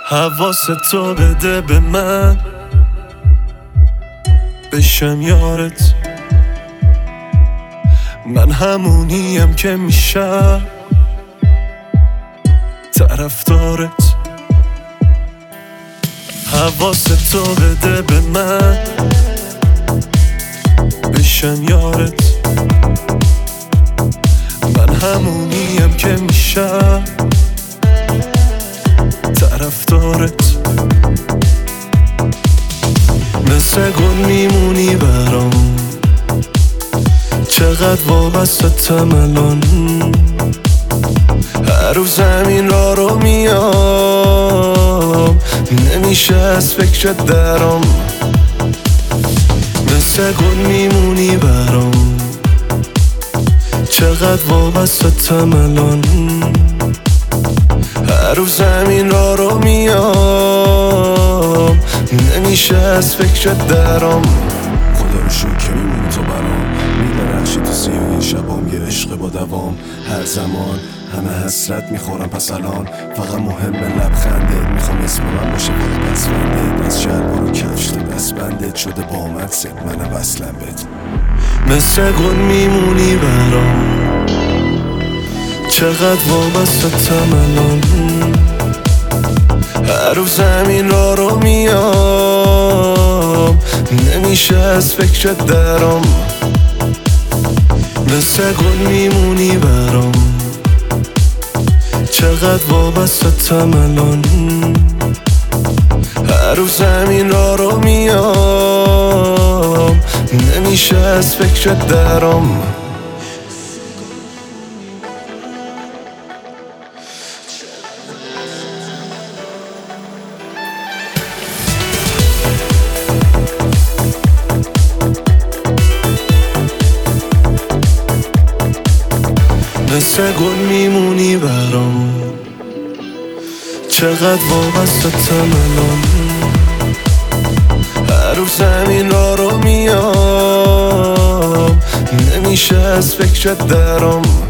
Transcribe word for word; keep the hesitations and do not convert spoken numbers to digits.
حواستو بده به من، بشم یارت. من همونیم که میشم طرفدارت. حواستو بده به من، بشم یارت. من همونیم که میشم طرفدارت. مثل گل میمونی برام، چقدر وابستم الان. هر روز زمین را رو میام، نمیشه از فکرت درام. مثل گل میمونی برام، چقدر وابستم الان. هر روز زمین را رو میام، نمیشه از فکرت درام. خدا رو شکر که میمونی تو برام، میدرخشی تو سیاهی شبام، یه عشق با دوام. هر زمان همه حسرت میخورم، پس الان فقط مهمه لبخندت. میخوام اسم من باشه فقط بسفندت، از شلوار و کفش تا دستبندت شده با مدست منم وصلم بهت. مثل گل میمونی برام، چقدر وابستم الان. هر روز زمین را رو میام، نمیشه از فکرت درام. مثل گل میمونی برام، چقدر وابستم الان. هر روز زمین را رو میام، نمیشه از فکرت درام. مثل گل میمونی برام، چقدر وابستم الان. هر روز زمین را رو میام، نمیشه از فکرت درام.